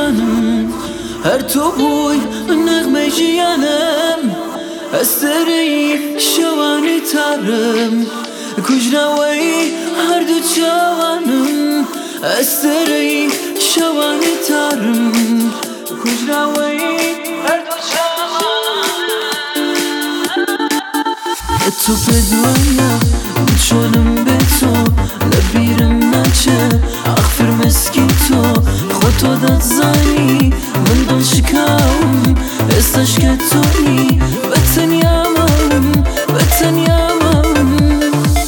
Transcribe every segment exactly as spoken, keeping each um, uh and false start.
جانم هر تو بوی نغمه جیانم استری شوانی تارم کجناوی هر دو جوانم استری شوانی تارم کجناوی هر دو جوانم تو بدوانم چونم به تو لبیرم نچه اغفر مسکی تو خودتو داد زانی من دل شکاوم استش که توی بتنیامم بتنیامم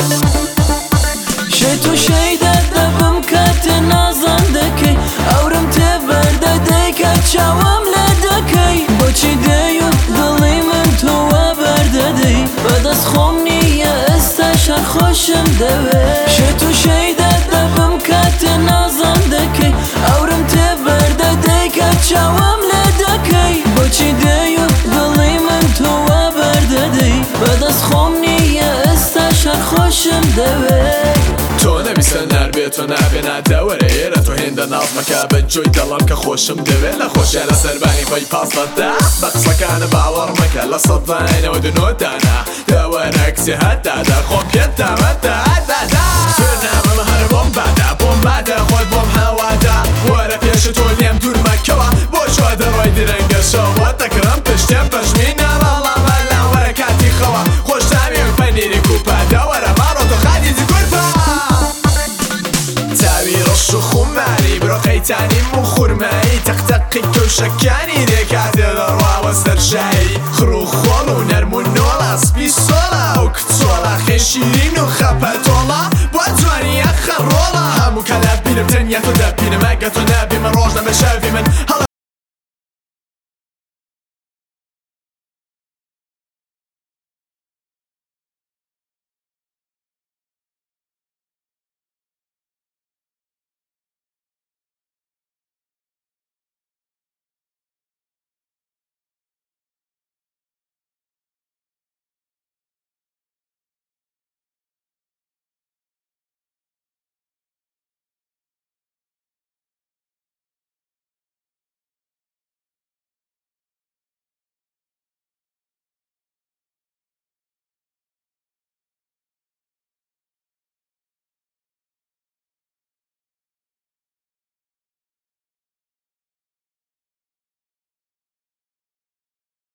شی تو شی دبم کت نازنده کی اورم تبرده دیگه چاوم لدکی با چی دیو دلی من تو برده دی بعد از خوم نیه استش هر خوشم دوه شی تو شی دبم کت نازنده کی اورم تبرده دیگه چاوم لدکی با چی دیو دلی من تو برده دی بعد از خوم نیه استش هر خوشم دوه تو نمیسه نربیه تو نبینه دوره ایره تو هنده نازمکه به جوی دلم که خوشم دوه لخوشه لسر بانی پای پاس داده بقصه کنه باور مکه لصدانه و دنو دانه دوره اکسی حده ده خوب یده مده ده سرنامه هر بوم بده بوم بده خود بوم هواده وره پیش تو لیم دور مکه و بوش واده روی دیرنگه شوا تکرم پشتیم پشمینه والا ملا وره کتی خوا خوش تامیم پنیری کوپه دوره مارو تو خدیزی شو خماري برو قيتاني مو خرماي تقتقي كوشكاني ديكاتي ضروا وسترجعي خروخ خولو نرمو نولا سبي صولا وكتولا خيشيرين وخباتولا بواتواني